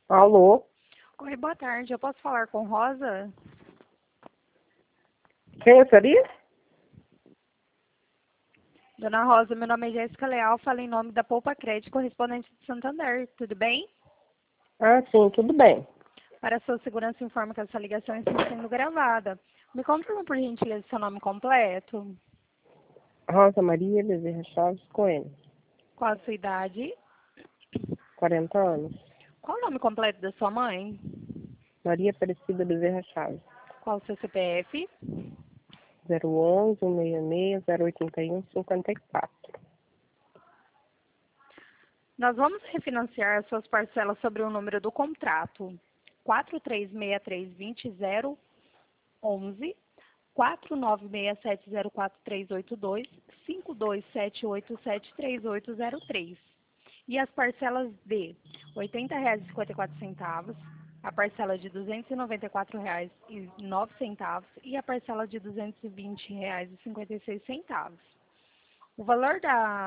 Alô? Oi, boa tarde. Eu posso falar com Rosa? Quem seria? Dona Rosa, meu nome é Jéssica Leal, falo em nome da Poupa Crédito, correspondente de Santander. Tudo bem? Ah, sim, tudo bem. Para sua segurança, informo que essa ligação está sendo gravada. Me confirma, por gentileza, seu nome completo. Rosa Maria Bezerra Chaves Coelho, Qual a sua idade? 40 anos. Qual o nome completo da sua mãe? Maria Aparecida Bezerra Chaves, Qual o seu CPF? 011 166 081 54. Nós vamos refinanciar as suas parcelas sobre o número do contrato 43632011, 4967044382, 5278733803. E as parcelas de R$ 80,54, a parcela de R$ 294,09 e a parcela de R$ 220,56. O valor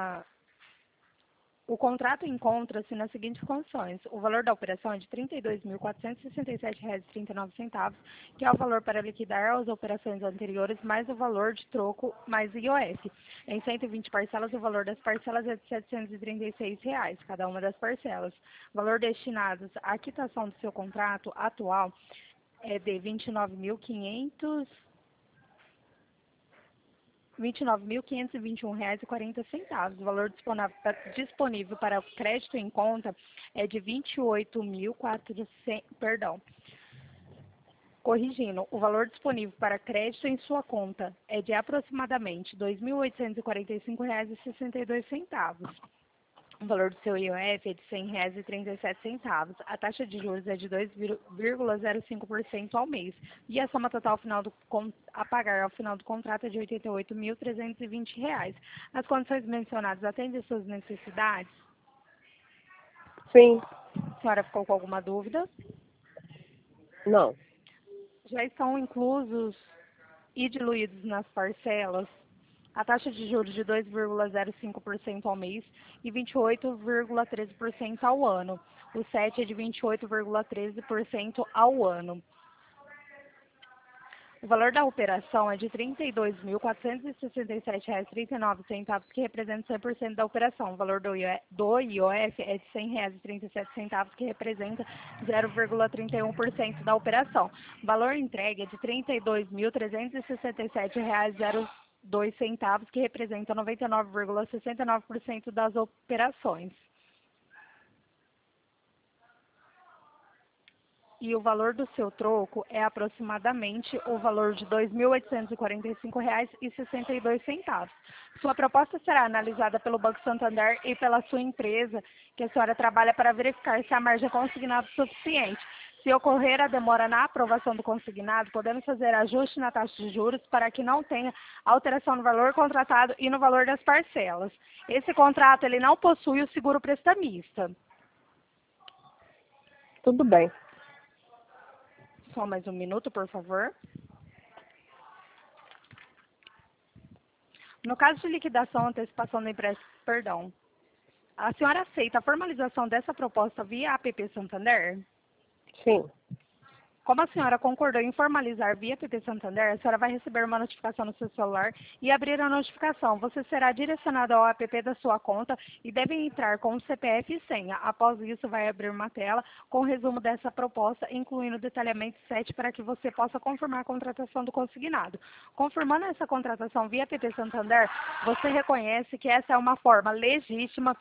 o contrato encontra-se nas seguintes condições. O valor da operação é de R$ 32.467,39, que é o valor para liquidar as operações anteriores, mais o valor de troco, mais IOF. Em 120 parcelas, o valor das parcelas é de R$ 736, cada uma das parcelas. O valor destinado à quitação do seu contrato atual é de R$ 29.521,40. O valor disponível para o crédito em conta é de 28.400, corrigindo, o valor disponível para crédito em sua conta é de aproximadamente R$ 2.845,62. O valor do seu IOF é de R$ 100,37. A taxa de juros é de 2,05% ao mês. E a soma total a pagar ao final do contrato é de R$ 88.320. As condições mencionadas atendem às suas necessidades? Sim. A senhora ficou com alguma dúvida? Não. Já estão inclusos e diluídos nas parcelas a taxa de juros de 2,05% ao mês e 28,13% ao ano. O CET é de 28,13% ao ano. O valor da operação é de R$ 32.467,39, que representa 100% da operação. O valor do IOF é de R$ 100,37, que representa 0,31% da operação. O valor entregue é de R$ 32.367,02, que representa 99,69% das operações. E o valor do seu troco é aproximadamente o valor de R$ 2.845,62. Sua proposta será analisada pelo Banco Santander e pela sua empresa, que a senhora trabalha, para verificar se a margem é consignada suficiente. Se ocorrer a demora na aprovação do consignado, podemos fazer ajuste na taxa de juros para que não tenha alteração no valor contratado e no valor das parcelas. Esse contrato ele não possui o seguro prestamista. Tudo bem. Só mais um minuto, por favor. No caso de liquidação ou antecipação do empréstimo, a senhora aceita a formalização dessa proposta via APP Santander? Sim. Como a senhora concordou em formalizar via APP Santander, a senhora vai receber uma notificação no seu celular e abrir a notificação. Você será direcionado ao app da sua conta e deve entrar com o CPF e senha. Após isso, vai abrir uma tela com o resumo dessa proposta, incluindo o detalhamento 7, para que você possa confirmar a contratação do consignado. Confirmando essa contratação via APP Santander, você reconhece que essa é uma forma legítima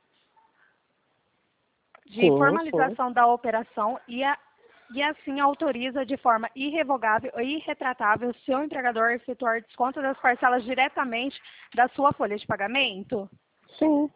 de formalização da operação e assim autoriza de forma irrevogável e irretratável o seu empregador a efetuar desconto das parcelas diretamente da sua folha de pagamento? Sim.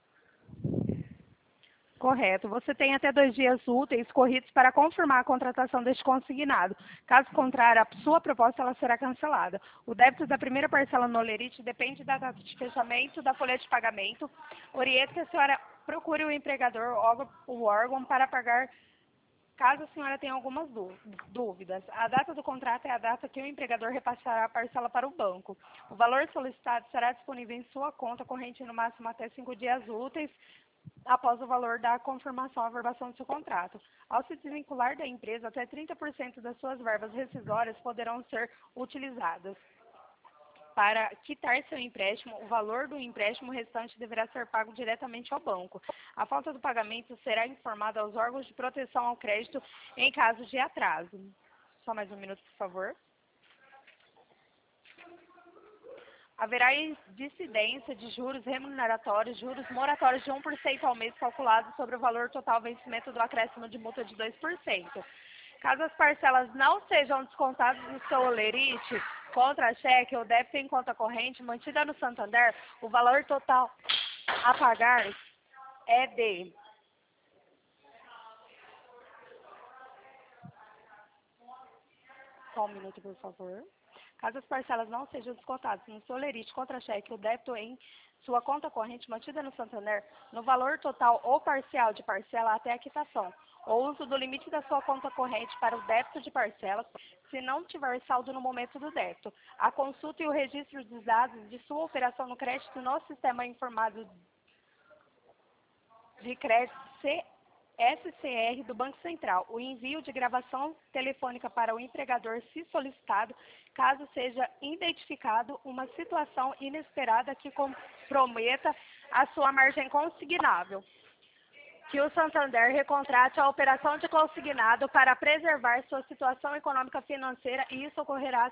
Correto. Você tem até 2 dias úteis corridos para confirmar a contratação deste consignado. Caso contrário, a sua proposta ela será cancelada. O débito da primeira parcela no Olerite depende da data de fechamento da folha de pagamento. Oriento que a senhora procure o empregador ou o órgão para pagar, caso a senhora tenha algumas dúvidas. A data do contrato é a data que o empregador repassará a parcela para o banco. O valor solicitado será disponível em sua conta corrente no máximo até 5 dias úteis após o valor da confirmação ou averbação do seu contrato. Ao se desvincular da empresa, até 30% das suas verbas rescisórias poderão ser utilizadas. Para quitar seu empréstimo, o valor do empréstimo restante deverá ser pago diretamente ao banco. A falta do pagamento será informada aos órgãos de proteção ao crédito em caso de atraso. Só mais um minuto, por favor. Haverá dissidência de juros remuneratórios, juros moratórios de 1% ao mês calculados sobre o valor total vencimento do acréscimo de multa de 2%. Caso as parcelas não sejam descontadas do seu holerite, contra-cheque ou débito em conta corrente mantida no Santander, o valor total a pagar é de Só um minuto, por favor. Caso as parcelas não sejam descontadas no seu holerite, contra-cheque ou débito em sua conta corrente mantida no Santander, no valor total ou parcial de parcela até a quitação, ou uso do limite da sua conta corrente para o débito de parcelas, se não tiver saldo no momento do débito. A consulta e o registro dos dados de sua operação no crédito no Sistema Informado de Crédito SCR do Banco Central, o envio de gravação telefônica para o empregador se solicitado, caso seja identificado uma situação inesperada que comprometa a sua margem consignável. Que o Santander recontrate a operação de consignado para preservar sua situação econômica financeira e isso ocorrerá,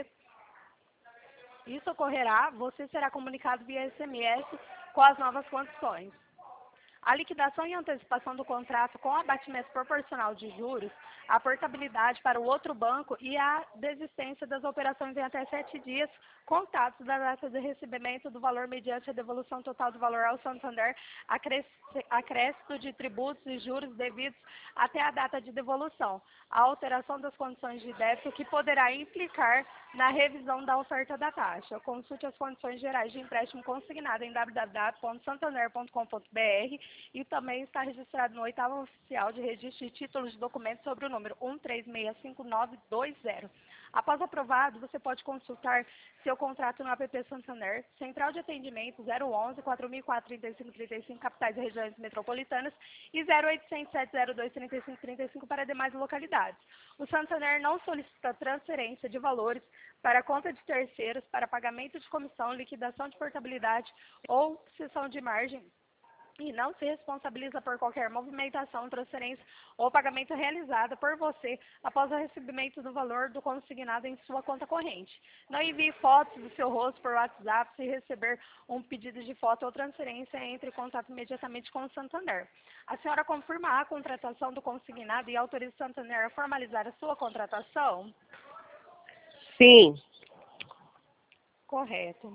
você será comunicado via SMS com as novas condições. A liquidação e antecipação do contrato com abatimento proporcional de juros, a portabilidade para o outro banco e a desistência das operações em até 7 dias contados da data de recebimento do valor mediante a devolução total do valor ao Santander, acréscimo de tributos e juros devidos até a data de devolução, a alteração das condições de débito que poderá implicar na revisão da oferta da taxa. Consulte as condições gerais de empréstimo consignado em www.santander.com.br e também está registrado no 8º Oficial de Registro de Títulos de Documentos sobre o número 13659020. Após aprovado, você pode consultar seu contrato no app Santander, Central de Atendimento 011 4004 3535, capitais e regiões metropolitanas, e 0800 702 3535 para demais localidades. O Santander não solicita transferência de valores para conta de terceiros para pagamento de comissão, liquidação de portabilidade ou cessão de margem, e não se responsabiliza por qualquer movimentação, transferência ou pagamento realizada por você após o recebimento do valor do consignado em sua conta corrente. Não envie fotos do seu rosto por WhatsApp. Se receber um pedido de foto ou transferência, entre em contato imediatamente com o Santander. A senhora confirma a contratação do consignado e autoriza o Santander a formalizar a sua contratação? Sim. Correto.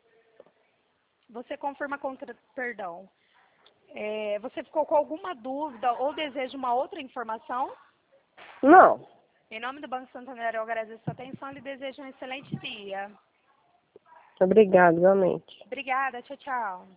Você confirma você ficou com alguma dúvida ou deseja uma outra informação? Não. Em nome do Banco Santander, eu agradeço a sua atenção e lhe desejo um excelente dia. Obrigada, igualmente. Obrigada, tchau, tchau.